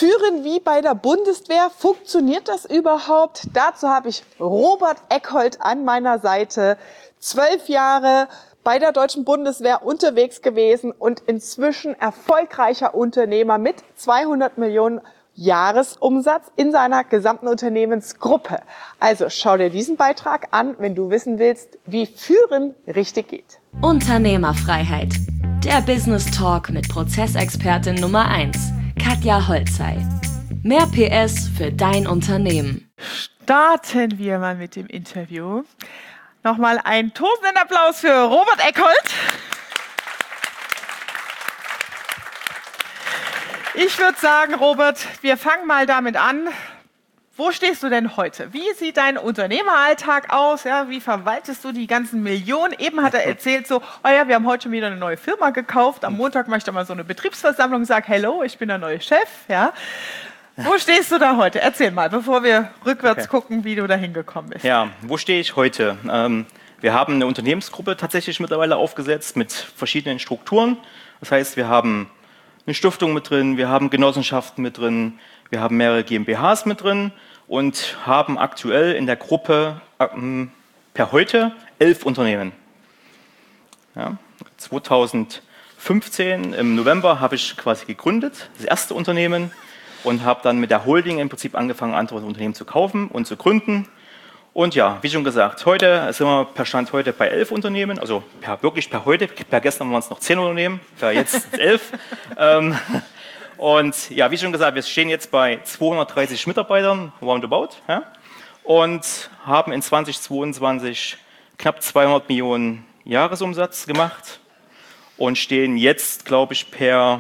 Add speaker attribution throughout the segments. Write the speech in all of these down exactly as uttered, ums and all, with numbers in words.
Speaker 1: Führen wie bei der Bundeswehr, funktioniert das überhaupt? Dazu habe ich Robert Eckholt an meiner Seite. Zwölf Jahre bei der Deutschen Bundeswehr unterwegs gewesen und inzwischen erfolgreicher Unternehmer mit zweihundert Millionen Jahresumsatz in seiner gesamten Unternehmensgruppe. Also schau dir diesen Beitrag an, wenn du wissen willst, wie Führen richtig geht.
Speaker 2: Unternehmerfreiheit. Der Business Talk mit Prozessexpertin Nummer eins, Katja Holzei. Mehr P S für dein Unternehmen.
Speaker 1: Starten wir mal mit dem Interview. Nochmal einen tosenden Applaus für Robert Eckholt. Ich würde sagen, Robert, wir fangen mal damit an. Wo stehst du denn heute? Wie sieht dein Unternehmeralltag aus? Ja, wie verwaltest du die ganzen Millionen? Eben hat er erzählt so, oh ja, wir haben heute schon wieder eine neue Firma gekauft. Am Montag mache ich dann mal so eine Betriebsversammlung und sage, hello, ich bin der neue Chef. Ja. Wo stehst du da heute? Erzähl mal, bevor wir rückwärts okay. gucken, wie du da hingekommen bist.
Speaker 3: Ja, wo stehe ich heute? Ähm, wir haben eine Unternehmensgruppe tatsächlich mittlerweile aufgesetzt mit verschiedenen Strukturen. Das heißt, wir haben eine Stiftung mit drin, wir haben Genossenschaften mit drin, wir haben mehrere GmbHs mit drin und haben aktuell in der Gruppe ähm, per heute elf Unternehmen. Ja, zweitausendfünfzehn im November habe ich quasi gegründet, das erste Unternehmen, und habe dann mit der Holding im Prinzip angefangen, andere Unternehmen zu kaufen und zu gründen. Und ja, wie schon gesagt, heute sind wir per Stand heute bei elf Unternehmen, also per, wirklich per heute, per gestern waren es noch zehn Unternehmen, per jetzt elf. ähm, und ja, wie schon gesagt, wir stehen jetzt bei zweihundertdreißig Mitarbeitern, roundabout, ja, und haben in zweitausendzweiundzwanzig knapp zweihundert Millionen Jahresumsatz gemacht und stehen jetzt, glaube ich, per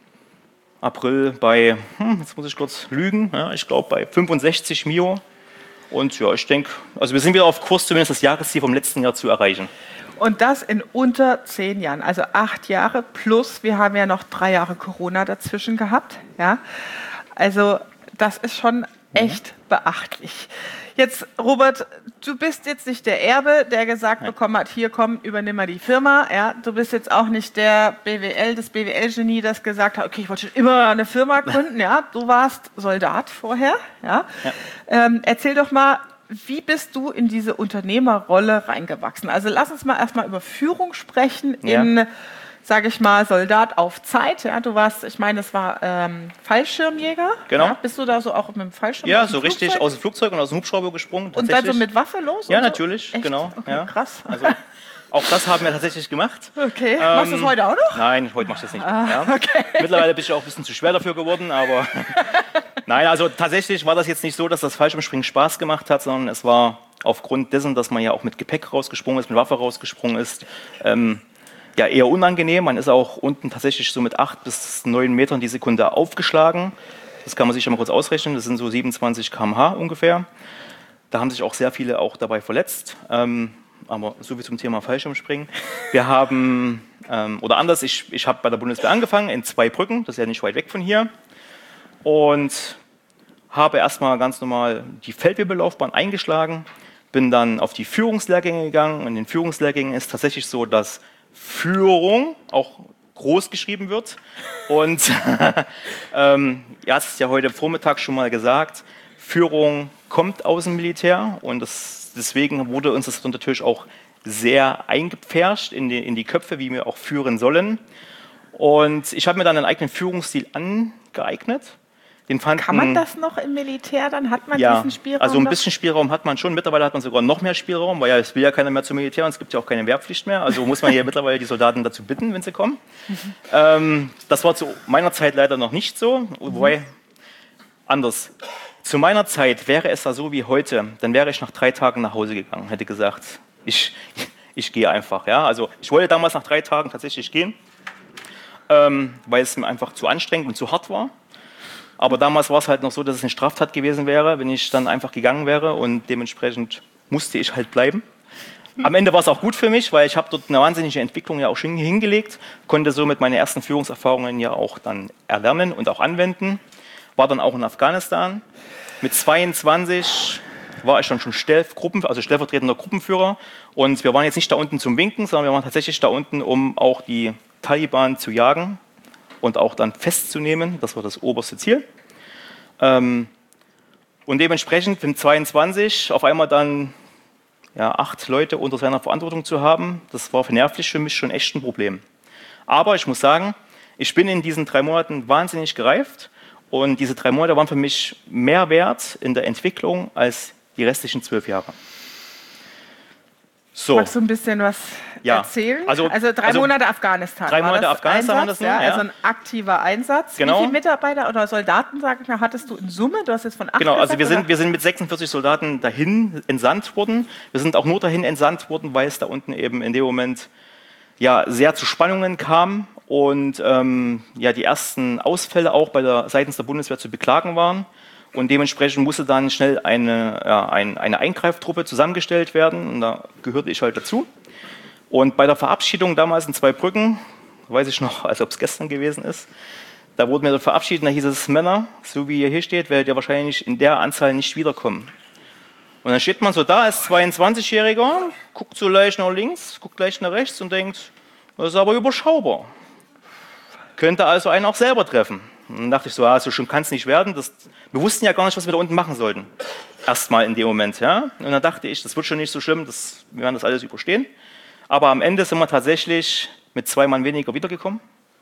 Speaker 3: April bei, hm, jetzt muss ich kurz lügen, ja, ich glaube bei fünfundsechzig Mio. Und ja, ich denke, also wir sind wieder auf Kurs, zumindest das Jahresziel vom letzten Jahr zu erreichen.
Speaker 1: Und das in unter zehn Jahren, also acht Jahre plus, wir haben ja noch drei Jahre Corona dazwischen gehabt. Ja? Also das ist schon echt mhm. beachtlich. Jetzt, Robert, du bist jetzt nicht der Erbe, der gesagt Nein. bekommen hat, hier komm, übernimm mal die Firma. Ja? Du bist jetzt auch nicht der B W L, das B W L-Genie, das gesagt hat, okay, ich wollte schon immer eine Firma gründen. Ja? Du warst Soldat vorher. Ja? Ja. Ähm, erzähl doch mal, wie bist du in diese Unternehmerrolle reingewachsen? Also lass uns mal erstmal über Führung sprechen ja. in, sage ich mal, Soldat auf Zeit. Ja, du warst, ich meine, das war ähm, Fallschirmjäger.
Speaker 3: Genau.
Speaker 1: Ja, bist du da so auch mit dem Fallschirm?
Speaker 3: Ja, so richtig aus dem Flugzeug und aus dem Hubschrauber gesprungen.
Speaker 1: Und dann so mit Waffe los?
Speaker 3: Ja,
Speaker 1: und so?
Speaker 3: natürlich,
Speaker 1: Echt?
Speaker 3: genau.
Speaker 1: Okay,
Speaker 3: ja.
Speaker 1: krass.
Speaker 3: Also, auch das haben wir tatsächlich gemacht.
Speaker 1: Okay,
Speaker 3: ähm,
Speaker 1: machst du das heute auch noch?
Speaker 3: Nein, heute mach ich das nicht.
Speaker 1: Ah,
Speaker 3: ja.
Speaker 1: okay.
Speaker 3: Mittlerweile bin ich auch ein bisschen zu schwer dafür geworden, aber nein, also tatsächlich war das jetzt nicht so, dass das Fallschirmspringen Spaß gemacht hat, sondern es war aufgrund dessen, dass man ja auch mit Gepäck rausgesprungen ist, mit Waffe rausgesprungen ist, ähm, ja eher unangenehm. Man ist auch unten tatsächlich so mit acht bis neun Metern die Sekunde aufgeschlagen. Das kann man sich schon mal kurz ausrechnen, das sind so siebenundzwanzig Kilometer pro Stunde ungefähr. Da haben sich auch sehr viele auch dabei verletzt. Ähm, aber so wie zum Thema Fallschirmspringen. Wir haben, ähm, oder anders, ich, ich habe bei der Bundeswehr angefangen in Zweibrücken, das ist ja nicht weit weg von hier. Und habe erstmal ganz normal die Feldwebellaufbahn eingeschlagen, bin dann auf die Führungslehrgänge gegangen. In den Führungslehrgängen ist tatsächlich so, dass Führung auch groß geschrieben wird. Und ähm, ja, es ist ja heute Vormittag schon mal gesagt, Führung kommt aus dem Militär und das, deswegen wurde uns das natürlich auch sehr eingepfercht in die, in die Köpfe, wie wir auch führen sollen. Und ich habe mir dann einen eigenen Führungsstil angeeignet. Den fanden,
Speaker 1: Kann man das noch im Militär? Dann hat man
Speaker 3: ja,
Speaker 1: diesen Spielraum.
Speaker 3: Also ein
Speaker 1: noch?
Speaker 3: bisschen Spielraum hat man schon. Mittlerweile hat man sogar noch mehr Spielraum, weil ja, es will ja keiner mehr zum Militär und es gibt ja auch keine Wehrpflicht mehr. Also muss man hier mittlerweile die Soldaten dazu bitten, wenn sie kommen. Mhm. Ähm, das war zu meiner Zeit leider noch nicht so. Mhm. Wobei, anders. Zu meiner Zeit wäre es da so wie heute, dann wäre ich nach drei Tagen nach Hause gegangen, hätte gesagt, ich, ich gehe einfach. Ja? Also ich wollte damals nach drei Tagen tatsächlich gehen, ähm, weil es mir einfach zu anstrengend und zu hart war. Aber damals war es halt noch so, dass es eine Straftat gewesen wäre, wenn ich dann einfach gegangen wäre und dementsprechend musste ich halt bleiben. Am Ende war es auch gut für mich, weil ich habe dort eine wahnsinnige Entwicklung ja auch schon hingelegt, konnte somit meine ersten Führungserfahrungen ja auch dann erlernen und auch anwenden. War dann auch in Afghanistan. Mit zweiundzwanzig war ich dann schon Stellgruppen, also stellvertretender Gruppenführer und wir waren jetzt nicht da unten zum Winken, sondern wir waren tatsächlich da unten, um auch die Taliban zu jagen und auch dann festzunehmen. Das war das oberste Ziel. Ähm, und dementsprechend mit zweiundzwanzig auf einmal dann ja, acht Leute unter seiner Verantwortung zu haben, das war nervlich für mich schon echt ein Problem. Aber ich muss sagen, ich bin in diesen drei Monaten wahnsinnig gereift und diese drei Monate waren für mich mehr wert in der Entwicklung als die restlichen zwölf Jahre.
Speaker 1: So. Magst du ein bisschen was
Speaker 3: ja.
Speaker 1: erzählen?
Speaker 3: Also,
Speaker 1: also drei
Speaker 3: also
Speaker 1: Monate Afghanistan.
Speaker 3: Drei Monate Afghanistan
Speaker 1: waren
Speaker 3: das
Speaker 1: nur,
Speaker 3: ja,
Speaker 1: ja, also ein aktiver Einsatz.
Speaker 3: Genau.
Speaker 1: Wie viele Mitarbeiter oder Soldaten, sag ich mal, hattest du in Summe? Du hast jetzt von acht
Speaker 3: Genau, also
Speaker 1: gesagt,
Speaker 3: wir sind, wir sind mit sechsundvierzig Soldaten dahin entsandt worden. Wir sind auch nur dahin entsandt worden, weil es da unten eben in dem Moment ja, sehr zu Spannungen kam und ähm, ja, die ersten Ausfälle auch bei der, seitens der Bundeswehr zu beklagen waren. Und dementsprechend musste dann schnell eine, ja, ein, eine Eingreiftruppe zusammengestellt werden. Und da gehörte ich halt dazu. Und bei der Verabschiedung damals in Zweibrücken, weiß ich noch, als ob es gestern gewesen ist, da wurden wir verabschiedet. Da hieß es, Männer, so wie ihr hier steht, werdet ihr wahrscheinlich in der Anzahl nicht wiederkommen. Und dann steht man so da als zweiundzwanzigjähriger, guckt so leicht nach links, guckt leicht nach rechts und denkt, das ist aber überschaubar. Könnte also einen auch selber treffen. Und dann dachte ich so, ah, so schlimm kann es nicht werden. Das, wir wussten ja gar nicht, was wir da unten machen sollten. Erstmal in dem Moment. Ja? Und dann dachte ich, das wird schon nicht so schlimm, das, wir werden das alles überstehen. Aber am Ende sind wir tatsächlich mit zwei Mann weniger wiedergekommen.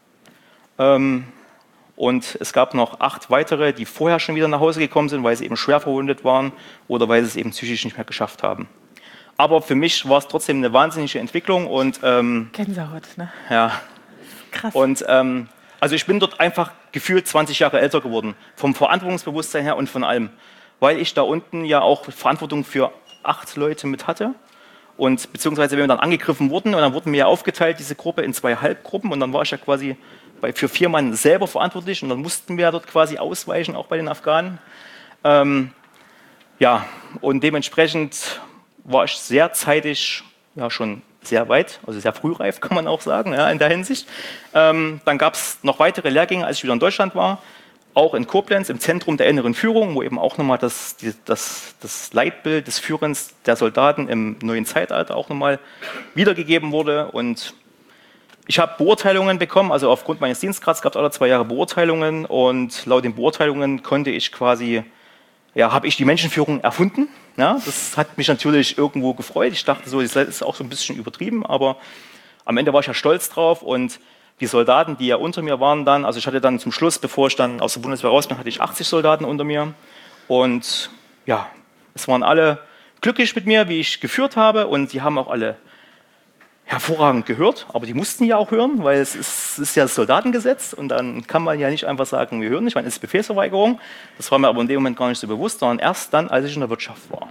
Speaker 3: Ähm, und es gab noch acht weitere, die vorher schon wieder nach Hause gekommen sind, weil sie eben schwer verwundet waren oder weil sie es eben psychisch nicht mehr geschafft haben. Aber für mich war es trotzdem eine wahnsinnige Entwicklung. Und, ähm,
Speaker 1: Gänsehaut, ne?
Speaker 3: Ja.
Speaker 1: Krass.
Speaker 3: Und ähm, also ich bin dort einfach gefühlt zwanzig Jahre älter geworden, vom Verantwortungsbewusstsein her und von allem, weil ich da unten ja auch Verantwortung für acht Leute mit hatte und beziehungsweise wenn wir dann angegriffen wurden und dann wurden wir ja aufgeteilt, diese Gruppe in zwei Halbgruppen und dann war ich ja quasi bei, für vier Mann selber verantwortlich und dann mussten wir ja dort quasi ausweichen, auch bei den Afghanen. Ähm, ja, und dementsprechend war ich sehr zeitig ja schon sehr weit, also sehr frühreif kann man auch sagen, ja, in der Hinsicht. Ähm, dann gab es noch weitere Lehrgänge, als ich wieder in Deutschland war, auch in Koblenz, im Zentrum der inneren Führung, wo eben auch nochmal das, die, das, das Leitbild des Führens der Soldaten im neuen Zeitalter auch nochmal wiedergegeben wurde. Und ich habe Beurteilungen bekommen, also aufgrund meines Dienstgrads gab es alle zwei Jahre Beurteilungen und laut den Beurteilungen konnte ich quasi, ja, habe ich die Menschenführung erfunden. Ja, das hat mich natürlich irgendwo gefreut. Ich dachte so, das ist auch so ein bisschen übertrieben, aber am Ende war ich ja stolz drauf und die Soldaten, die ja unter mir waren dann, also ich hatte dann zum Schluss, bevor ich dann aus der Bundeswehr raus bin, hatte ich achtzig Soldaten unter mir und ja, es waren alle glücklich mit mir, wie ich geführt habe und die haben auch alle hervorragend gehört, aber die mussten ja auch hören, weil es ist, es ist ja das Soldatengesetz und dann kann man ja nicht einfach sagen, wir hören nicht, weil es ist Befehlsverweigerung. Das war mir aber in dem Moment gar nicht so bewusst, sondern erst dann, als ich in der Wirtschaft war.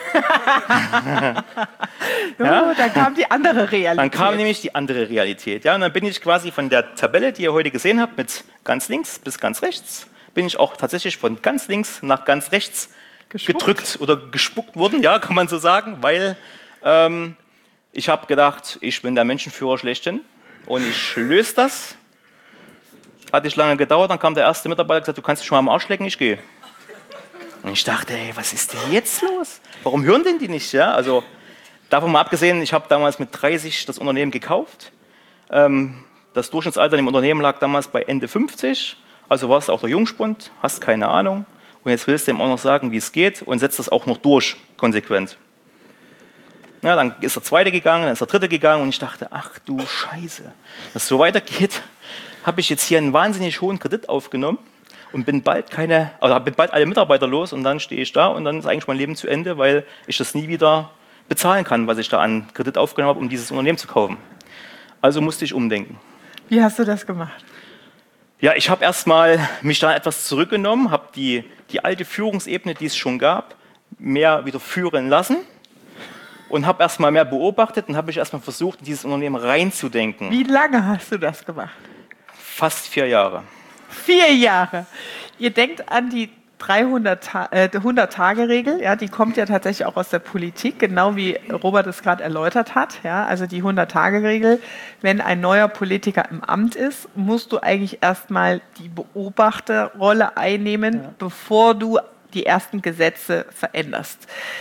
Speaker 1: ja? Oh, dann kam die andere Realität.
Speaker 3: Dann kam nämlich die andere Realität. Ja? Und dann bin ich quasi von der Tabelle, die ihr heute gesehen habt, mit ganz links bis ganz rechts, bin ich auch tatsächlich von ganz links nach ganz rechts gespuckt. gedrückt oder gespuckt worden, ja, kann man so sagen, weil ähm, ich habe gedacht, ich bin der Menschenführer schlechthin und ich löse das. Hat nicht lange gedauert, dann kam der erste Mitarbeiter und gesagt, du kannst dich schon mal am Arsch lecken, ich gehe. Und ich dachte, ey, was ist denn jetzt los? Warum hören denn die nicht? Ja? Also davon mal abgesehen, ich habe damals mit dreißig das Unternehmen gekauft. Ähm, das Durchschnittsalter im Unternehmen lag damals bei Ende fünfzig. Also warst du auch der Jungspund, hast keine Ahnung. Und jetzt willst du ihm auch noch sagen, wie es geht und setzt das auch noch durch, konsequent. Ja, dann ist der zweite gegangen, dann ist der dritte gegangen und ich dachte, ach du Scheiße, wenn es so weitergeht, habe ich jetzt hier einen wahnsinnig hohen Kredit aufgenommen und bin bald keine, also bin bald alle Mitarbeiter los und dann stehe ich da und dann ist eigentlich mein Leben zu Ende, weil ich das nie wieder bezahlen kann, was ich da an Kredit aufgenommen habe, um dieses Unternehmen zu kaufen. Also musste ich umdenken.
Speaker 1: Wie hast du das gemacht?
Speaker 3: Ja, ich habe erstmal mich da etwas zurückgenommen, habe die, die alte Führungsebene, die es schon gab, mehr wieder führen lassen. Und habe erstmal mehr beobachtet und habe ich erstmal versucht, in dieses Unternehmen reinzudenken.
Speaker 1: Wie lange hast du das gemacht?
Speaker 3: Fast vier Jahre.
Speaker 1: Vier Jahre. Ihr denkt an die hundert-Tage-Regel, ja, die kommt ja tatsächlich auch aus der Politik, genau wie Robert es gerade erläutert hat. Ja, also die hundert-Tage-Regel, wenn ein neuer Politiker im Amt ist, musst du eigentlich erstmal die Beobachterrolle einnehmen, ja, bevor du die ersten Gesetze veränderst.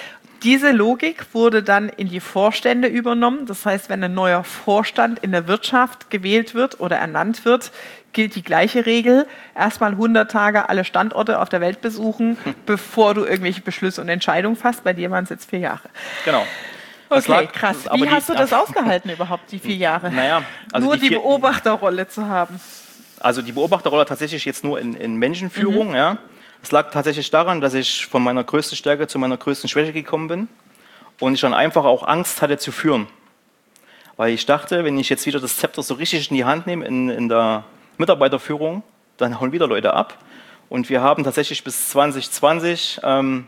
Speaker 1: Diese Logik wurde dann in die Vorstände übernommen. Das heißt, wenn ein neuer Vorstand in der Wirtschaft gewählt wird oder ernannt wird, gilt die gleiche Regel. Erstmal hundert Tage alle Standorte auf der Welt besuchen, hm. bevor du irgendwelche Beschlüsse und Entscheidungen fasst. Bei dir waren es jetzt vier Jahre.
Speaker 3: Genau.
Speaker 1: Okay, lag, krass. Wie hast die, du das ausgehalten überhaupt, die vier Jahre?
Speaker 3: Naja, also
Speaker 1: nur
Speaker 3: die,
Speaker 1: die
Speaker 3: vier,
Speaker 1: Beobachterrolle zu haben.
Speaker 3: Also die Beobachterrolle tatsächlich jetzt nur in, in Menschenführung. Mhm. Ja. Es lag tatsächlich daran, dass ich von meiner größten Stärke zu meiner größten Schwäche gekommen bin und ich dann einfach auch Angst hatte zu führen. Weil ich dachte, wenn ich jetzt wieder das Zepter so richtig in die Hand nehme in, in der Mitarbeiterführung, dann hauen wieder Leute ab. Und wir haben tatsächlich bis zwanzig zwanzig, ähm,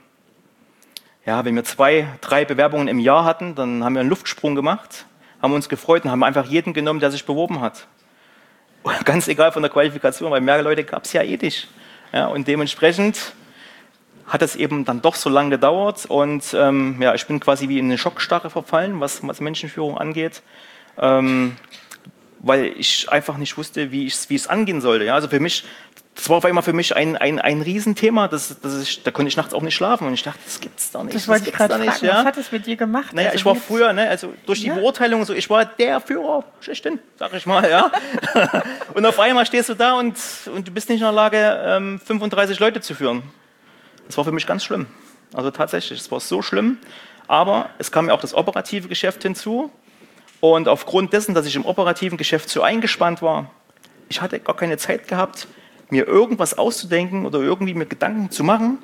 Speaker 3: ja, wenn wir zwei, drei Bewerbungen im Jahr hatten, dann haben wir einen Luftsprung gemacht, haben uns gefreut und haben einfach jeden genommen, der sich beworben hat. Und ganz egal von der Qualifikation, weil mehr Leute gab es ja eh nicht. Ja, und dementsprechend hat es eben dann doch so lange gedauert und ähm, ja, ich bin quasi wie in eine Schockstarre verfallen, was, was Menschenführung angeht, ähm, weil ich einfach nicht wusste, wie ich es angehen sollte. Ja, also für mich, das war auf einmal für mich ein, ein, ein Riesenthema, das, das ich, da konnte ich nachts auch nicht schlafen und ich dachte, das gibt's da nicht.
Speaker 1: Das wollte ich gerade fragen,
Speaker 3: ja?
Speaker 1: Was hat es mit dir gemacht?
Speaker 3: Naja,
Speaker 1: also
Speaker 3: ich war früher, ne, also durch die ja? Beurteilung, so, ich war der Führer, schlechthin, sag ich mal, ja. Und auf einmal stehst du da und, und du bist nicht in der Lage, ähm, fünfunddreißig Leute zu führen. Das war für mich ganz schlimm. Also tatsächlich, es war so schlimm. Aber es kam ja auch das operative Geschäft hinzu. Und aufgrund dessen, dass ich im operativen Geschäft so eingespannt war, ich hatte gar keine Zeit gehabt, mir irgendwas auszudenken oder irgendwie mir Gedanken zu machen,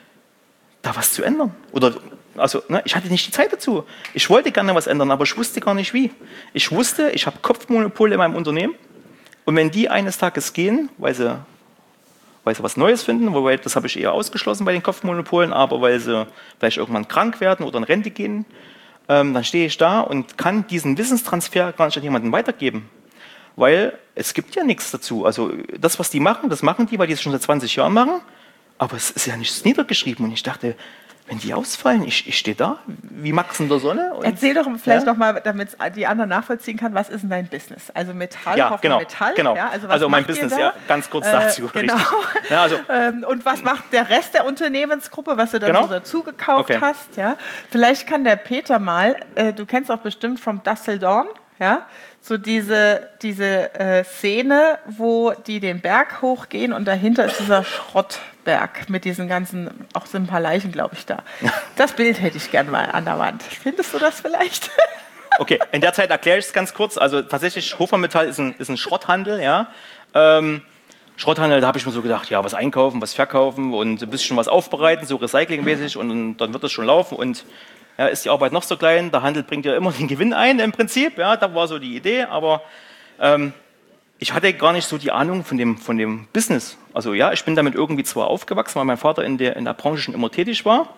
Speaker 3: da was zu ändern. Oder, also, ne, ich hatte nicht die Zeit dazu. Ich wollte gerne was ändern, aber ich wusste gar nicht wie. Ich wusste, ich habe Kopfmonopole in meinem Unternehmen. Und wenn die eines Tages gehen, weil sie weil sie was Neues finden, wobei das habe ich eher ausgeschlossen bei den Kopfmonopolen, aber weil sie vielleicht irgendwann krank werden oder in Rente gehen, ähm, dann stehe ich da und kann diesen Wissenstransfer gar nicht an jemanden weitergeben. Weil es gibt ja nichts dazu. Also das, was die machen, das machen die, weil die es schon seit zwanzig Jahren machen, aber es ist ja nichts niedergeschrieben. Und ich dachte, wenn die ausfallen, ich, ich stehe da, wie Max in der Sonne. Und,
Speaker 1: erzähl doch vielleicht
Speaker 3: ja?
Speaker 1: noch mal, damit die anderen nachvollziehen kann, was ist denn dein Business? Also Metall,
Speaker 3: ja, genau,
Speaker 1: Metall.
Speaker 3: Genau.
Speaker 1: Ja, also
Speaker 3: also mein Business, ja, ganz kurz dazu.
Speaker 1: Äh, genau.
Speaker 3: Ja, also.
Speaker 1: Und was macht der Rest der Unternehmensgruppe, was du dann
Speaker 3: genau.
Speaker 1: so dazu gekauft
Speaker 3: okay.
Speaker 1: hast? Ja? Vielleicht kann der Peter mal, äh, du kennst auch bestimmt From Dusk Till Dawn, ja? So diese, diese äh, Szene, wo die den Berg hochgehen und dahinter ist dieser Schrottberg mit diesen ganzen, auch so ein paar Leichen, glaube ich, da. Das Bild hätte ich gern mal an der Wand. Findest du das vielleicht?
Speaker 3: Okay, in der Zeit erkläre ich es ganz kurz. Also tatsächlich, Hofer Metall ist ein, ist ein Schrotthandel, ja. Ähm, Schrotthandel, da habe ich mir so gedacht, ja, was einkaufen, was verkaufen und ein bisschen was aufbereiten, so recyclingmäßig und, und dann wird das schon laufen und ja, ist die Arbeit noch so klein, der Handel bringt ja immer den Gewinn ein im Prinzip, ja, da war so die Idee, aber ähm, ich hatte gar nicht so die Ahnung von dem, von dem Business. Also ja, ich bin damit irgendwie zwar aufgewachsen, weil mein Vater in der, in der Branche schon immer tätig war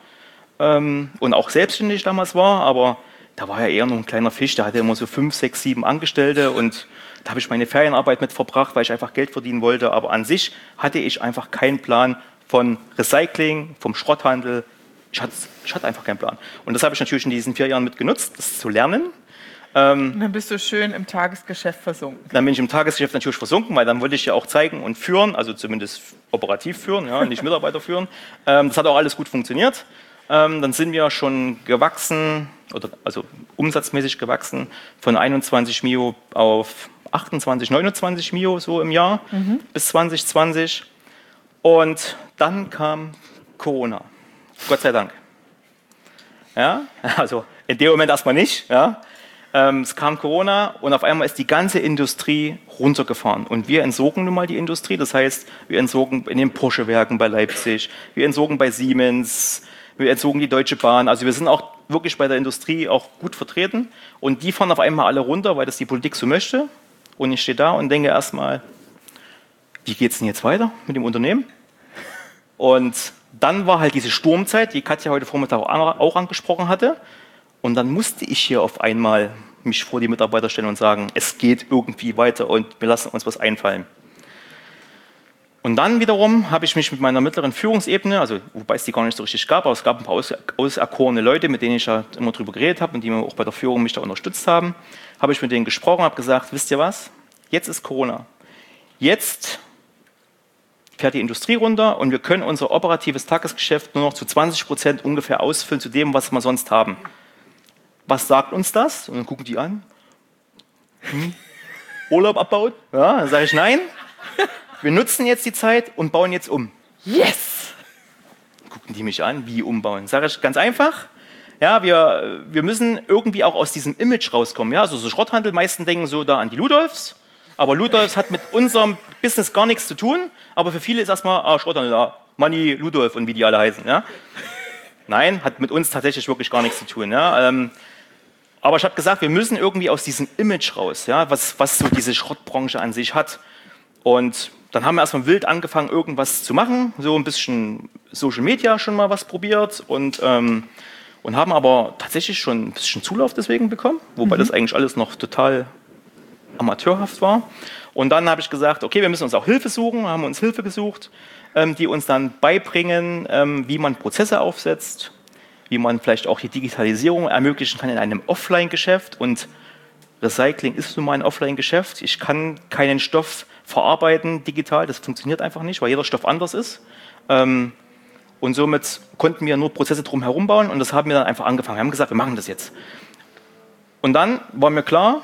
Speaker 3: ähm, und auch selbstständig damals war, aber da war er eher nur ein kleiner Fisch, der hatte immer so fünf, sechs, sieben Angestellte und da habe ich meine Ferienarbeit mit verbracht, weil ich einfach Geld verdienen wollte, aber an sich hatte ich einfach keinen Plan von Recycling, vom Schrotthandel. Ich hatte, ich hatte einfach keinen Plan. Und das habe ich natürlich in diesen vier Jahren mit genutzt, das zu lernen. Ähm,
Speaker 1: und dann bist du schön im Tagesgeschäft versunken.
Speaker 3: Dann bin ich im Tagesgeschäft natürlich versunken, weil dann wollte ich ja auch zeigen und führen, also zumindest operativ führen, ja, nicht Mitarbeiter führen. Ähm, das hat auch alles gut funktioniert. Ähm, dann sind wir schon gewachsen, oder also umsatzmäßig gewachsen, von einundzwanzig Mio auf achtundzwanzig, neunundzwanzig Mio so im Jahr mhm. bis zwanzig zwanzig. Und dann kam Corona. Gott sei Dank. Ja, also in dem Moment erstmal nicht. Ja. Ähm, es kam Corona und auf einmal ist die ganze Industrie runtergefahren. Und wir entsorgen nun mal die Industrie. Das heißt, wir entsorgen in den Porsche-Werken bei Leipzig, wir entsorgen bei Siemens, wir entsorgen die Deutsche Bahn. Also wir sind auch wirklich bei der Industrie auch gut vertreten. Und die fahren auf einmal alle runter, weil das die Politik so möchte. Und ich stehe da und denke erstmal, wie geht es denn jetzt weiter mit dem Unternehmen? Und dann war halt diese Sturmzeit, die Katja heute Vormittag auch angesprochen hatte. Und dann musste ich hier auf einmal mich vor die Mitarbeiter stellen und sagen, es geht irgendwie weiter und wir lassen uns was einfallen. Und dann wiederum habe ich mich mit meiner mittleren Führungsebene, also wobei es die gar nicht so richtig gab, aber es gab ein paar aus, auserkorene Leute, mit denen ich ja immer drüber geredet habe und die mir auch bei der Führung mich da unterstützt haben, habe ich mit denen gesprochen und habe gesagt, wisst ihr was, jetzt ist Corona. Jetzt fährt die Industrie runter und wir können unser operatives Tagesgeschäft nur noch zu zwanzig Prozent ungefähr ausfüllen zu dem, was wir sonst haben. Was sagt uns das? Und dann gucken die an. Hm? Urlaub abbaut? Ja, dann sage ich nein. Wir nutzen jetzt die Zeit und bauen jetzt um.
Speaker 1: Yes!
Speaker 3: Gucken die mich an, wie umbauen? Sage ich ganz einfach. Ja, wir, wir müssen irgendwie auch aus diesem Image rauskommen. Ja, also so Schrotthandel, meisten denken so da an die Ludolfs. Aber Ludolfs hat mit unserem Business gar nichts zu tun. Aber für viele ist erstmal, ah, Schrotthandel, ah, Manni, Ludolf und wie die alle heißen. Ja? Nein, hat mit uns tatsächlich wirklich gar nichts zu tun. Ja? Ähm, aber ich habe gesagt, wir müssen irgendwie aus diesem Image raus, ja? was, was so diese Schrottbranche an sich hat. Und dann haben wir erstmal wild angefangen, irgendwas zu machen. So ein bisschen Social Media schon mal was probiert. Und, ähm, und haben aber tatsächlich schon ein bisschen Zulauf deswegen bekommen. Wobei mhm. das eigentlich alles noch total amateurhaft war. Und dann habe ich gesagt, okay, wir müssen uns auch Hilfe suchen, haben uns Hilfe gesucht, ähm, die uns dann beibringen, ähm, wie man Prozesse aufsetzt, wie man vielleicht auch die Digitalisierung ermöglichen kann in einem Offline-Geschäft. Und Recycling ist nun mal ein Offline-Geschäft. Ich kann keinen Stoff verarbeiten digital, das funktioniert einfach nicht, weil jeder Stoff anders ist. Ähm, und somit konnten wir nur Prozesse drumherum bauen und das haben wir dann einfach angefangen. Wir haben gesagt, wir machen das jetzt. Und dann war mir klar,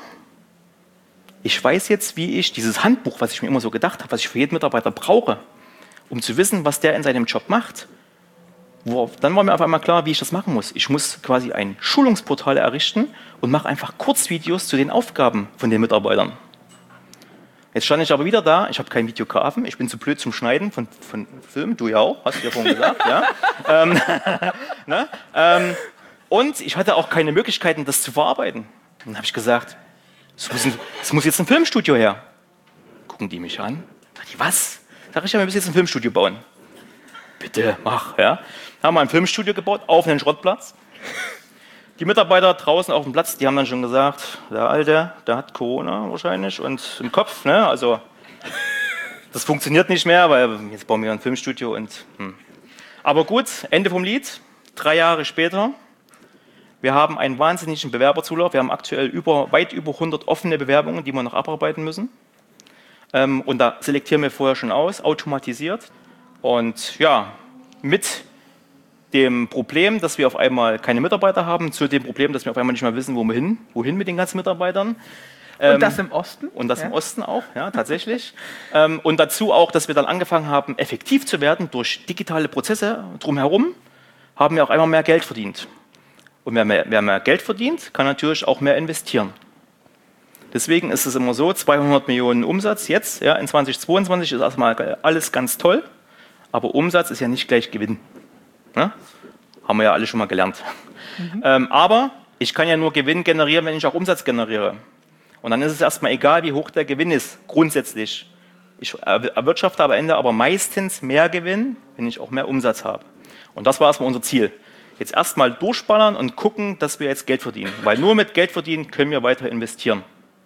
Speaker 3: ich weiß jetzt, wie ich dieses Handbuch, was ich mir immer so gedacht habe, was ich für jeden Mitarbeiter brauche, um zu wissen, was der in seinem Job macht. Wo, dann war mir auf einmal klar, wie ich das machen muss. Ich muss quasi ein Schulungsportal errichten und mache einfach Kurzvideos zu den Aufgaben von den Mitarbeitern. Jetzt stand ich aber wieder da, ich habe keinen Videografen, ich bin zu blöd zum Schneiden von, von Filmen, du ja auch, hast du ja vorhin gesagt. Ja. ähm, ne? ähm, und ich hatte auch keine Möglichkeiten, das zu verarbeiten. Dann habe ich gesagt, es muss, es muss jetzt ein Filmstudio her. Gucken die mich an. Sag ich, was? Sag ich, ja, wir müssen jetzt ein Filmstudio bauen. Bitte, mach. Ja. Haben wir ein Filmstudio gebaut auf einen Schrottplatz. Die Mitarbeiter draußen auf dem Platz, die haben dann schon gesagt, der Alte, der hat Corona wahrscheinlich und im Kopf, ne? Also das funktioniert nicht mehr, weil jetzt bauen wir ein Filmstudio und hm. Aber gut, Ende vom Lied, drei Jahre später. Wir haben einen wahnsinnigen Bewerberzulauf. Wir haben aktuell über, weit über hundert offene Bewerbungen, die wir noch abarbeiten müssen. Ähm, und da selektieren wir vorher schon aus, automatisiert. Und ja, mit dem Problem, dass wir auf einmal keine Mitarbeiter haben, zu dem Problem, dass wir auf einmal nicht mehr wissen, wo wir hin, wohin mit den ganzen Mitarbeitern.
Speaker 1: Ähm, und das im Osten?
Speaker 3: Und das
Speaker 1: ja.
Speaker 3: im Osten auch, ja, tatsächlich. ähm, und dazu auch, dass wir dann angefangen haben, effektiv zu werden durch digitale Prozesse drumherum, haben wir auch einmal mehr Geld verdient. Und wer mehr, wer mehr Geld verdient, kann natürlich auch mehr investieren. Deswegen ist es immer so, zweihundert Millionen Umsatz jetzt, ja, in zweitausendzweiundzwanzig ist erstmal alles ganz toll, aber Umsatz ist ja nicht gleich Gewinn. Ne? Haben wir ja alle schon mal gelernt. Mhm. Ähm, aber ich kann ja nur Gewinn generieren, wenn ich auch Umsatz generiere. Und dann ist es erstmal egal, wie hoch der Gewinn ist, grundsätzlich. Ich erwirtschafte am Ende aber meistens mehr Gewinn, wenn ich auch mehr Umsatz habe. Und das war erstmal unser Ziel. Jetzt erstmal durchballern und gucken, dass wir jetzt Geld verdienen. Weil nur mit Geld verdienen können wir weiter investieren.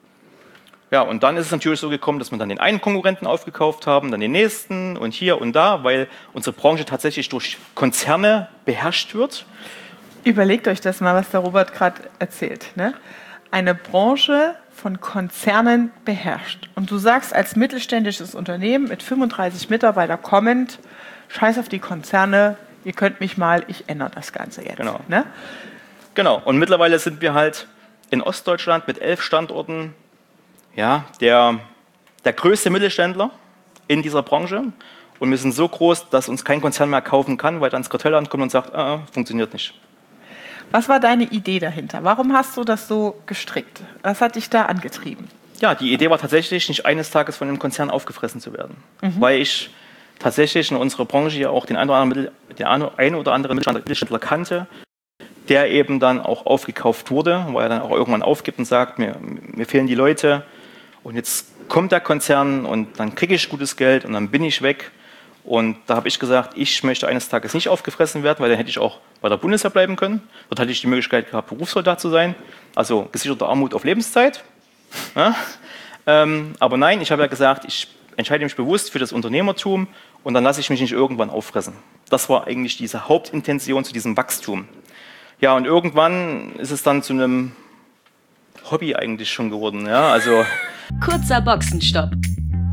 Speaker 3: Ja, und dann ist es natürlich so gekommen, dass wir dann den einen Konkurrenten aufgekauft haben, dann den nächsten und hier und da, weil unsere Branche tatsächlich durch Konzerne beherrscht wird.
Speaker 1: Überlegt euch das mal, was der Robert gerade erzählt. Ne? Eine Branche von Konzernen beherrscht. Und du sagst als mittelständisches Unternehmen mit fünfunddreißig Mitarbeitern kommend, scheiß auf die Konzerne, ihr könnt mich mal, ich ändere das Ganze jetzt.
Speaker 3: Genau.
Speaker 1: Ne?
Speaker 3: Genau, und mittlerweile sind wir halt in Ostdeutschland mit elf Standorten ja, der, der größte Mittelständler in dieser Branche. Und wir sind so groß, dass uns kein Konzern mehr kaufen kann, weil dann das Kartellamt kommt und sagt, ah, funktioniert nicht.
Speaker 1: Was war deine Idee dahinter? Warum hast du das so gestrickt? Was hat dich da angetrieben?
Speaker 3: Ja, die Idee war tatsächlich, nicht eines Tages von einem Konzern aufgefressen zu werden. Mhm. Weil ich tatsächlich in unserer Branche ja auch den einen oder anderen, den einen oder anderen Mittelständler kannte, der eben dann auch aufgekauft wurde, weil er dann auch irgendwann aufgibt und sagt, mir, mir fehlen die Leute und jetzt kommt der Konzern und dann kriege ich gutes Geld und dann bin ich weg. Und da habe ich gesagt, ich möchte eines Tages nicht aufgefressen werden, weil dann hätte ich auch bei der Bundeswehr bleiben können. Dort hatte ich die Möglichkeit gehabt, Berufssoldat zu sein, also gesicherte Armut auf Lebenszeit. Ja? Ähm, aber nein, ich habe ja gesagt, ich entscheide mich bewusst für das Unternehmertum und dann lasse ich mich nicht irgendwann auffressen. Das war eigentlich diese Hauptintention zu diesem Wachstum. Ja, und irgendwann ist es dann zu einem Hobby eigentlich schon geworden. Ja, also
Speaker 2: kurzer Boxenstopp.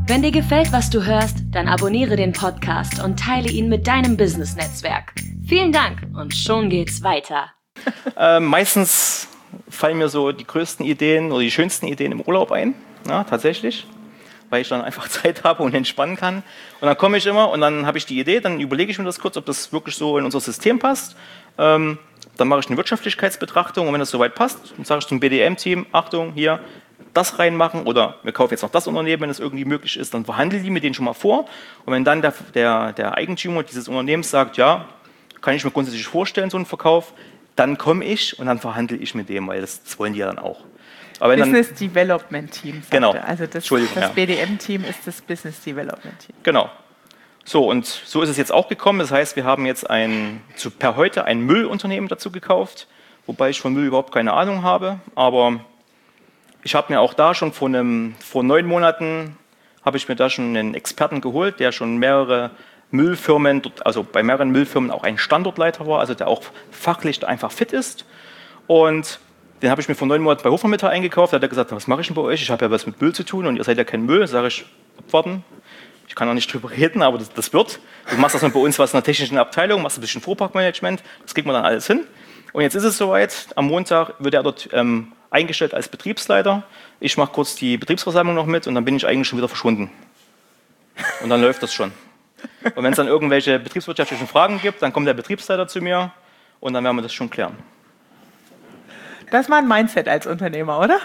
Speaker 2: Wenn dir gefällt, was du hörst, dann abonniere den Podcast und teile ihn mit deinem Business-Netzwerk. Vielen Dank und schon geht's weiter.
Speaker 3: Äh, meistens fallen mir so die größten Ideen oder die schönsten Ideen im Urlaub ein, ja, tatsächlich, weil ich dann einfach Zeit habe und entspannen kann. Und dann komme ich immer und dann habe ich die Idee, dann überlege ich mir das kurz, ob das wirklich so in unser System passt. Ähm, dann mache ich eine Wirtschaftlichkeitsbetrachtung und wenn das soweit passt, dann sage ich zum B D M-Team, Achtung, hier, das reinmachen oder wir kaufen jetzt noch das Unternehmen, wenn es irgendwie möglich ist, dann verhandeln die mit denen schon mal vor. Und wenn dann der, der, der Eigentümer dieses Unternehmens sagt, ja, kann ich mir grundsätzlich vorstellen, so einen Verkauf, dann komme ich und dann verhandle ich mit dem, weil das, das wollen die ja dann auch. Aber wenn
Speaker 1: Business
Speaker 3: dann,
Speaker 1: Development Team.
Speaker 3: Genau.
Speaker 1: Also das,
Speaker 3: Entschuldigung,
Speaker 1: das
Speaker 3: ja.
Speaker 1: B D M-Team ist das Business Development Team.
Speaker 3: Genau. So, und so ist es jetzt auch gekommen. Das heißt, wir haben jetzt ein, zu, per heute ein Müllunternehmen dazu gekauft, wobei ich von Müll überhaupt keine Ahnung habe. Aber ich habe mir auch da schon vor, einem, vor neun Monaten, habe ich mir da schon einen Experten geholt, der schon mehrere Müllfirmen, also bei mehreren Müllfirmen auch ein Standortleiter war, also der auch fachlich einfach fit ist. Und den habe ich mir vor neun Monaten bei Hofmann-Mittal eingekauft. Da hat er gesagt, was mache ich denn bei euch? Ich habe ja was mit Müll zu tun und ihr seid ja kein Müll. Da sage ich, abwarten. Ich kann auch nicht drüber reden, aber das, das wird. Du machst das dann bei uns was in der technischen Abteilung, machst ein bisschen Fuhrparkmanagement, das kriegt man dann alles hin. Und jetzt ist es soweit, am Montag wird er dort ähm, eingestellt als Betriebsleiter. Ich mache kurz die Betriebsversammlung noch mit und dann bin ich eigentlich schon wieder verschwunden. Und dann läuft das schon. Und wenn es dann irgendwelche betriebswirtschaftlichen Fragen gibt, dann kommt der Betriebsleiter zu mir und dann werden wir das schon klären.
Speaker 1: Das ist mal ein Mindset als Unternehmer, oder?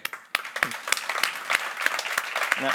Speaker 3: Ja.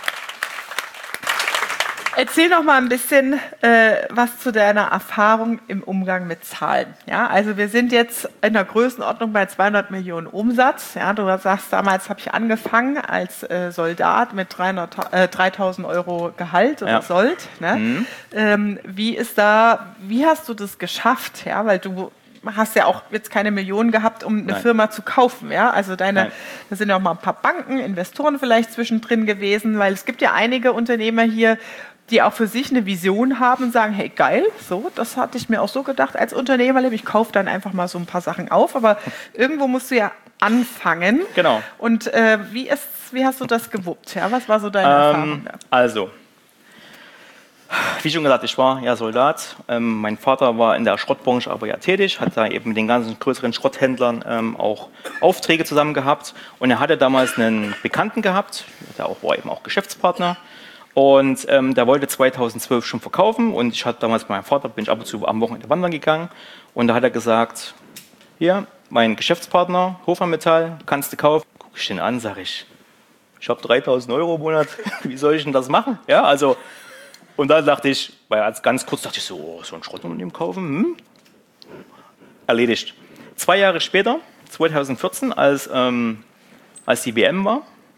Speaker 1: Erzähl noch mal ein bisschen äh, was zu deiner Erfahrung im Umgang mit Zahlen. Ja, also wir sind jetzt in der Größenordnung bei zweihundert Millionen Umsatz. Ja, du sagst, damals habe ich angefangen als äh, Soldat mit dreitausend Euro Gehalt oder
Speaker 3: ja.
Speaker 1: Sold. Ne?
Speaker 3: Mhm.
Speaker 1: Ähm, wie ist da? Wie hast du das geschafft? Ja, weil du hast ja auch jetzt keine Millionen gehabt, um eine
Speaker 3: Nein.
Speaker 1: Firma zu kaufen. Ja? Also deine,
Speaker 3: Nein.
Speaker 1: da sind ja auch mal ein paar Banken, Investoren vielleicht zwischendrin gewesen, weil es gibt ja einige Unternehmer hier, die auch für sich eine Vision haben und sagen, hey geil, so, das hatte ich mir auch so gedacht als Unternehmer, ich kaufe dann einfach mal so ein paar Sachen auf, aber irgendwo musst du ja anfangen.
Speaker 3: Genau.
Speaker 1: Und äh, wie, ist, wie hast du das gewuppt? Ja? Was war so deine
Speaker 3: Ähm,
Speaker 1: Erfahrung da?
Speaker 3: Also, wie schon gesagt, ich war ja Soldat. Ähm, mein Vater war in der Schrottbranche aber ja tätig, hat da eben mit den ganzen größeren Schrotthändlern ähm, auch Aufträge zusammen gehabt. Und er hatte damals einen Bekannten gehabt, der auch, war eben auch Geschäftspartner. Und ähm, der wollte zweitausendzwölf schon verkaufen. Und ich hatte damals mit meinem Vater, bin ich ab und zu am Wochenende wandern gegangen. Und da hat er gesagt, hier, mein Geschäftspartner, Hofmann-Mittal, kannst du kaufen. Guck ich den an, sage ich, ich habe dreitausend Euro im Monat, wie soll ich denn das machen? Ja, also... Und dann dachte ich, weil als ganz kurz dachte ich so, oh, so ein Schrottunternehmen kaufen, hm? Erledigt. Zwei Jahre später, zweitausendvierzehn, als, ähm, als die W M war,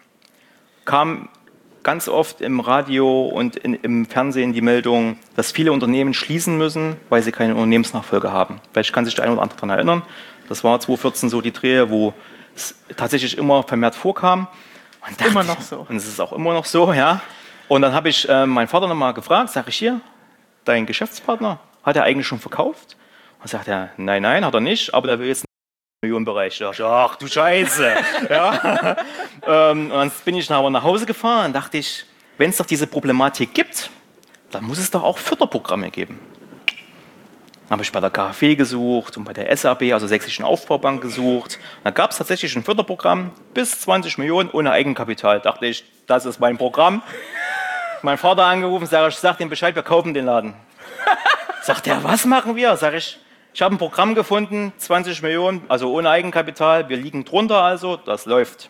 Speaker 3: kam ganz oft im Radio und in, im Fernsehen die Meldung, dass viele Unternehmen schließen müssen, weil sie keine Unternehmensnachfolge haben. Vielleicht kann sich der eine oder andere daran erinnern. Das war zweitausendvierzehn so die Dreh, wo es tatsächlich immer vermehrt vorkam. Und dachte,
Speaker 1: Immer noch so.
Speaker 3: Und es ist auch immer noch so, ja. Und dann habe ich äh, meinen Vater nochmal gefragt, sage ich hier, dein Geschäftspartner, hat er eigentlich schon verkauft? Und sagt er, nein, nein, hat er nicht, aber der will jetzt einen Millionenbereich. Da dachte ich, ach du Scheiße. ja. ähm, und dann bin ich aber nach Hause gefahren und dachte ich, wenn es doch diese Problematik gibt, dann muss es doch auch Förderprogramme geben. Dann habe ich bei der K F W gesucht und bei der S A B, also Sächsischen Aufbaubank, gesucht. Und da gab es tatsächlich ein Förderprogramm bis zwanzig Millionen ohne Eigenkapital. Da dachte ich, das ist mein Programm. Mein Vater angerufen, sage ich, sag dem Bescheid, wir kaufen den Laden. Sagt er, was machen wir? Sag ich, ich habe ein Programm gefunden, zwanzig Millionen, also ohne Eigenkapital, wir liegen drunter also, das läuft.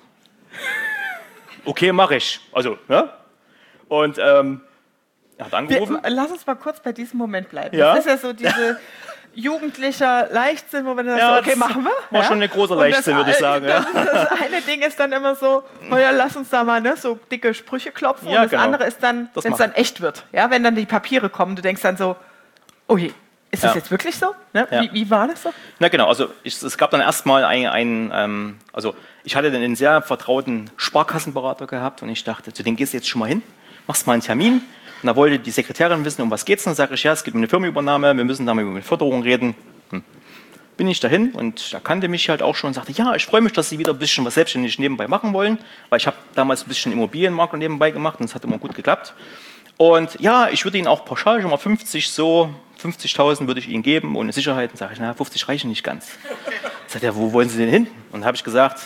Speaker 3: Okay, mache ich. Also, ne? Und ähm, er hat angerufen.
Speaker 1: Wir, lass uns mal kurz bei diesem Moment bleiben.
Speaker 3: Ja?
Speaker 1: Das ist ja so diese jugendlicher Leichtsinn, wo man dann
Speaker 3: Ja,
Speaker 1: so, okay,
Speaker 3: das
Speaker 1: machen wir.
Speaker 3: war
Speaker 1: ja?
Speaker 3: schon ein großer
Speaker 1: Und das-
Speaker 3: Leichtsinn, würde ich sagen,
Speaker 1: Das,
Speaker 3: ja.
Speaker 1: das eine Ding ist dann immer so, oh ja, lass uns da mal ne, so dicke Sprüche klopfen.
Speaker 3: Ja,
Speaker 1: und das
Speaker 3: genau.
Speaker 1: andere ist dann,
Speaker 3: Das
Speaker 1: wenn es
Speaker 3: machen.
Speaker 1: dann echt wird. Ja, wenn dann die Papiere kommen, du denkst dann so, oh je, ist das
Speaker 3: Ja.
Speaker 1: jetzt wirklich so? Ne?
Speaker 3: Ja.
Speaker 1: Wie, wie war das so?
Speaker 3: Na genau, also ich, es gab dann erstmal einen, einen ähm, also ich hatte dann einen sehr vertrauten Sparkassenberater gehabt und ich dachte, zu dem gehst du jetzt schon mal hin, machst mal einen Termin. Und da wollte die Sekretärin wissen, um was geht's. Und dann sage ich, ja, es geht um eine Firmenübernahme, wir müssen da mal über eine Förderung reden. Hm. bin ich dahin und er kannte mich halt auch schon und sagte, ja, ich freue mich, dass Sie wieder ein bisschen was selbstständig nebenbei machen wollen, weil ich habe damals ein bisschen Immobilienmakler nebenbei gemacht und es hat immer gut geklappt. Und ja, ich würde Ihnen auch pauschal schon mal fünfzig, so fünfzigtausend würde ich Ihnen geben ohne Sicherheit. Und sage ich, na, fünfzig reichen nicht ganz. Sagt er, wo wollen Sie denn hin? Und dann habe ich gesagt,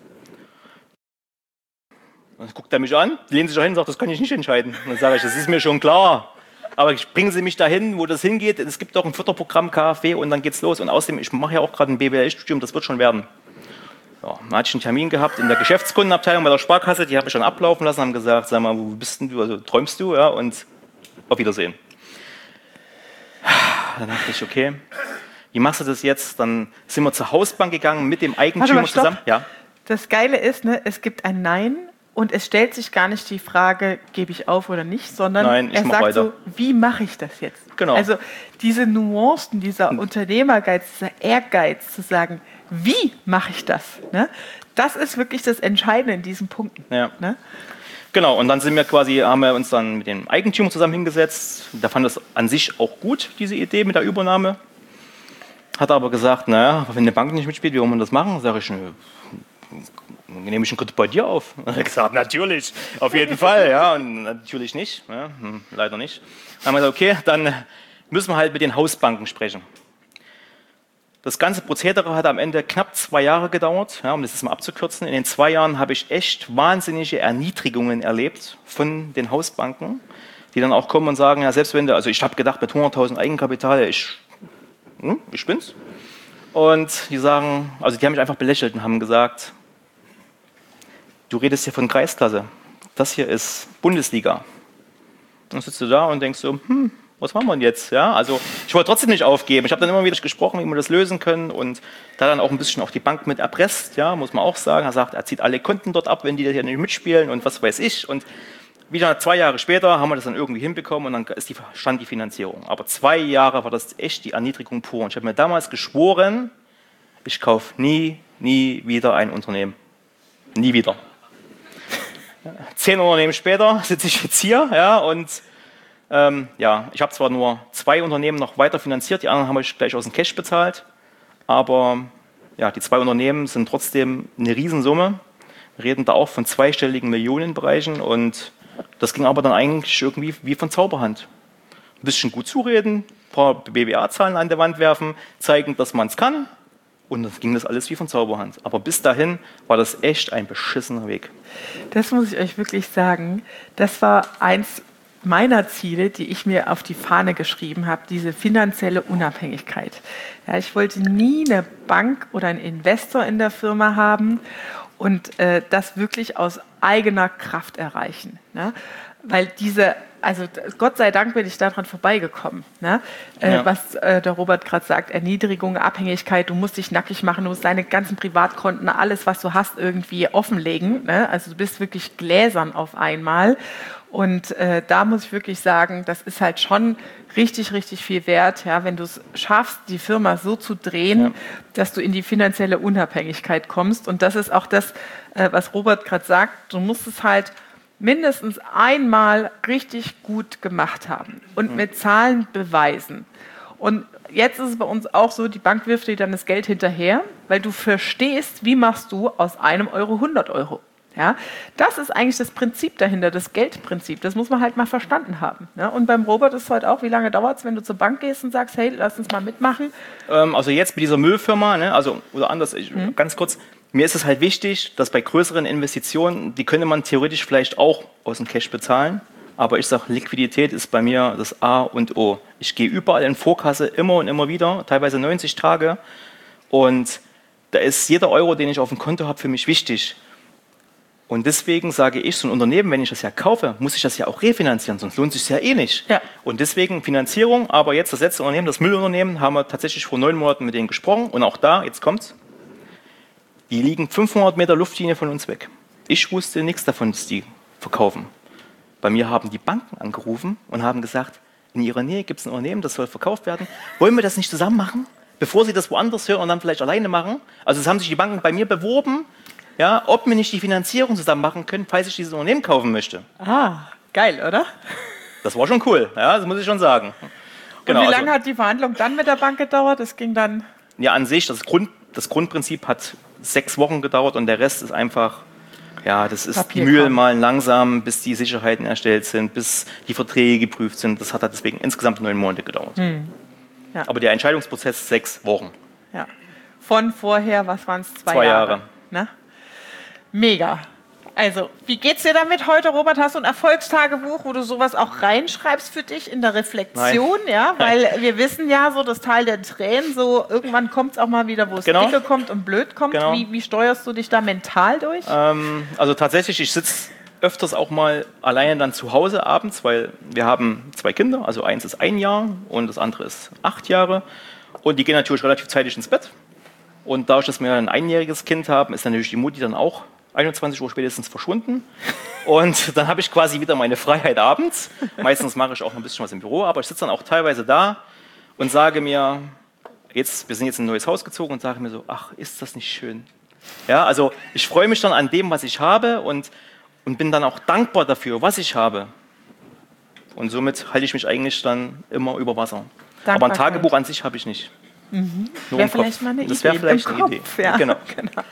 Speaker 3: dann guckt er mich an, lehnt sich da hin und sagt, das kann ich nicht entscheiden. Und dann sage ich, das ist mir schon klar. Aber bringen Sie mich dahin, wo das hingeht. Es gibt auch ein Förderprogramm K f W und dann geht's los. Und außerdem, ich mache ja auch gerade ein B W L-Studium, das wird schon werden. Ja, dann hatte ich einen Termin gehabt in der Geschäftskundenabteilung bei der Sparkasse, die habe ich dann ablaufen lassen, haben gesagt, sag mal, wo bist denn du, also träumst du? Ja, und auf Wiedersehen. Dann dachte ich, okay, wie machst du das jetzt? Dann sind wir zur Hausbank gegangen mit dem Eigentümer
Speaker 1: mal, stopp.
Speaker 3: zusammen. Ja.
Speaker 1: Das Geile ist, ne, es gibt ein Nein und es stellt sich gar nicht die Frage, gebe ich auf oder nicht, sondern
Speaker 3: Nein, ich
Speaker 1: er
Speaker 3: mach
Speaker 1: sagt
Speaker 3: weiter.
Speaker 1: so, wie mache ich das jetzt?
Speaker 3: Genau.
Speaker 1: Also diese Nuancen, dieser Unternehmergeiz, dieser Ehrgeiz zu sagen, wie mache ich das? Ne? Das ist wirklich das Entscheidende in diesen Punkten.
Speaker 3: Ja.
Speaker 1: Ne?
Speaker 3: Genau, und dann sind wir quasi, haben wir uns dann mit dem Eigentümer zusammen hingesetzt. Der fand das an sich auch gut, diese Idee mit der Übernahme. Hat aber gesagt, naja, wenn eine Bank nicht mitspielt, wie wollen wir das machen? Sag ich, nö, nehme ich einen Kredit bei dir auf. Dann hat er gesagt, natürlich, auf jeden Fall. Ja, und natürlich nicht, ja, hm, leider nicht. Dann haben wir gesagt, okay, dann müssen wir halt mit den Hausbanken sprechen. Das ganze Prozedere hat am Ende knapp zwei Jahre gedauert, ja, um das jetzt mal abzukürzen. In den zwei Jahren habe ich echt wahnsinnige Erniedrigungen erlebt von den Hausbanken, die dann auch kommen und sagen, ja, selbst wenn du, also ich habe gedacht, mit hunderttausend Eigenkapital, ich, hm, ich bin's. Und die sagen, also die haben mich einfach belächelt und haben gesagt, du redest hier von Kreisklasse, das hier ist Bundesliga. Und dann sitzt du da und denkst so, hm, was machen wir denn jetzt? Ja, also ich wollte trotzdem nicht aufgeben. Ich habe dann immer wieder gesprochen, wie wir das lösen können und da dann auch ein bisschen auch die Bank mit erpresst, ja, muss man auch sagen. Er sagt, er zieht alle Konten dort ab, wenn die hier nicht mitspielen und was weiß ich. Und wieder zwei Jahre später haben wir das dann irgendwie hinbekommen und dann ist die, stand die Finanzierung. Aber zwei Jahre war das echt die Erniedrigung pur. Und ich habe mir damals geschworen, ich kaufe nie, nie wieder ein Unternehmen. Nie wieder. Zehn Unternehmen später sitze ich jetzt hier, ja, und Ähm, ja, ich habe zwar nur zwei Unternehmen noch weiter finanziert, die anderen haben ich gleich aus dem Cash bezahlt, aber ja, die zwei Unternehmen sind trotzdem eine Riesensumme. Wir reden da auch von zweistelligen Millionenbereichen und das ging aber dann eigentlich irgendwie wie von Zauberhand. Ein bisschen gut zureden, ein paar B W A-Zahlen an der Wand werfen, zeigen, dass man es kann und dann ging das alles wie von Zauberhand. Aber bis dahin war das echt ein beschissener Weg.
Speaker 1: Das muss ich euch wirklich sagen, das war eins meiner Ziele, die ich mir auf die Fahne geschrieben habe, diese finanzielle Unabhängigkeit. Ja, ich wollte nie eine Bank oder einen Investor in der Firma haben und äh, das wirklich aus eigener Kraft erreichen. Ne? Weil diese, also Gott sei Dank bin ich daran vorbeigekommen. Ne? Äh,
Speaker 3: ja.
Speaker 1: Was äh, der Robert gerade sagt, Erniedrigung, Abhängigkeit, du musst dich nackig machen, du musst deine ganzen Privatkonten, alles, was du hast, irgendwie offenlegen. Ne? Also du bist wirklich gläsern auf einmal. Und äh, da muss ich wirklich sagen, das ist halt schon richtig, richtig viel wert, ja, wenn du es schaffst, die Firma so zu drehen, ja, dass du in die finanzielle Unabhängigkeit kommst. Und das ist auch das, äh, was Robert gerade sagt. Du musst es halt mindestens einmal richtig gut gemacht haben und mit Zahlen beweisen. Und jetzt ist es bei uns auch so, die Bank wirft dir dann das Geld hinterher, weil du verstehst, wie machst du aus einem Euro hundert Euro. Ja, das ist eigentlich das Prinzip dahinter, das Geldprinzip. Das muss man halt mal verstanden haben. Ja, und beim Robert ist es halt auch, wie lange dauert es, wenn du zur Bank gehst und sagst, hey, lass uns mal mitmachen?
Speaker 3: Ähm, also jetzt mit dieser Müllfirma, ne, also, oder anders, ich, mhm. ganz kurz, mir ist es halt wichtig, dass bei größeren Investitionen, die könnte man theoretisch vielleicht auch aus dem Cash bezahlen, aber ich sage, Liquidität ist bei mir das A und O. Ich gehe überall in Vorkasse, immer und immer wieder, teilweise neunzig Tage, und da ist jeder Euro, den ich auf dem Konto habe, für mich wichtig. Und deswegen sage ich, so ein Unternehmen, wenn ich das ja kaufe, muss ich das ja auch refinanzieren, sonst lohnt es sich ja eh nicht. Ja. Und deswegen Finanzierung, aber jetzt das letzte Unternehmen, das Müllunternehmen, haben wir tatsächlich vor neun Monaten mit denen gesprochen. Und auch da, jetzt kommt's, die liegen fünfhundert Meter Luftlinie von uns weg. Ich wusste nichts davon, dass die verkaufen. Bei mir haben die Banken angerufen und haben gesagt, in ihrer Nähe gibt es ein Unternehmen, das soll verkauft werden. Wollen wir das nicht zusammen machen, bevor sie das woanders hören und dann vielleicht alleine machen? Also es haben sich die Banken bei mir beworben, ja, ob wir nicht die Finanzierung zusammen machen können, falls ich dieses Unternehmen kaufen möchte.
Speaker 1: Ah, geil, oder?
Speaker 3: Das war schon cool, ja, das muss ich schon sagen.
Speaker 1: Genau, und wie lange also, hat die Verhandlung dann mit der Bank gedauert? Das ging dann...
Speaker 3: Ja, an sich, das, Grund, das Grundprinzip hat sechs Wochen gedauert und der Rest ist einfach, ja, das ist
Speaker 1: Papierkram.
Speaker 3: Mühlen malen langsam, bis die Sicherheiten erstellt sind, bis die Verträge geprüft sind. Das hat halt deswegen insgesamt neun Monate gedauert.
Speaker 1: Hm. Ja.
Speaker 3: Aber der Entscheidungsprozess sechs Wochen.
Speaker 1: Ja. Von vorher, was waren es? Zwei,
Speaker 3: Zwei
Speaker 1: Jahre.
Speaker 3: Jahre.
Speaker 1: Ne? Mega. Also, wie geht's dir damit heute, Robert? Hast du ein Erfolgstagebuch, wo du sowas auch reinschreibst für dich in der Reflexion?
Speaker 3: Nein.
Speaker 1: Ja, weil wir wissen ja, so das Tal der Tränen, so irgendwann kommt es auch mal wieder, wo es
Speaker 3: Genau.
Speaker 1: dicke kommt und blöd kommt.
Speaker 3: Genau.
Speaker 1: Wie, wie steuerst du dich da mental durch?
Speaker 3: Ähm, also tatsächlich, ich sitze öfters auch mal alleine dann zu Hause abends, weil wir haben zwei Kinder, also eins ist ein Jahr und das andere ist acht Jahre. Und die gehen natürlich relativ zeitig ins Bett. Und dadurch, dass wir ein einjähriges Kind haben, ist natürlich die Mutti dann auch einundzwanzig Uhr spätestens verschwunden. Und dann habe ich quasi wieder meine Freiheit abends. Meistens mache ich auch noch ein bisschen was im Büro, aber ich sitze dann auch teilweise da und sage mir, jetzt, wir sind jetzt in ein neues Haus gezogen und sage mir so, ach, ist das nicht schön? Ja, also ich freue mich dann an dem, was ich habe und, und bin dann auch dankbar dafür, was ich habe. Und somit halte ich mich eigentlich dann immer über Wasser. Aber ein
Speaker 1: Dankbarkeit.
Speaker 3: Tagebuch an sich habe ich nicht.
Speaker 1: Mhm.
Speaker 3: Nur
Speaker 1: Wäre
Speaker 3: im Kopf.
Speaker 1: vielleicht mal eine
Speaker 3: Das
Speaker 1: Idee.
Speaker 3: wäre vielleicht
Speaker 1: Im
Speaker 3: eine Idee.
Speaker 1: Kopf, ja.
Speaker 3: Genau.
Speaker 1: genau.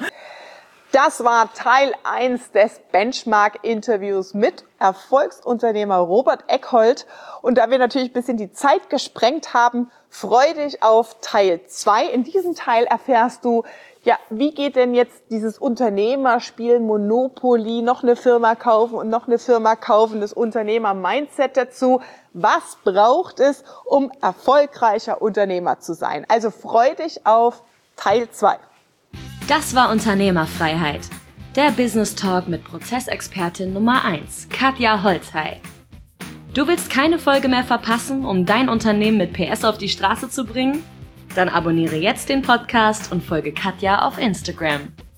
Speaker 1: Das war Teil eins des Benchmark-Interviews mit Erfolgsunternehmer Robert Eckhold. Und da wir natürlich ein bisschen die Zeit gesprengt haben, freu dich auf Teil zwei. In diesem Teil erfährst du, ja, wie geht denn jetzt dieses Unternehmerspiel Monopoly, noch eine Firma kaufen und noch eine Firma kaufen, das Unternehmer-Mindset dazu. Was braucht es, um erfolgreicher Unternehmer zu sein? Also freu dich auf Teil zwei.
Speaker 2: Das war Unternehmerfreiheit. Der Business Talk mit Prozessexpertin Nummer eins, Katja Holzhey. Du willst keine Folge mehr verpassen, um dein Unternehmen mit P S auf die Straße zu bringen? Dann abonniere jetzt den Podcast und folge Katja auf Instagram.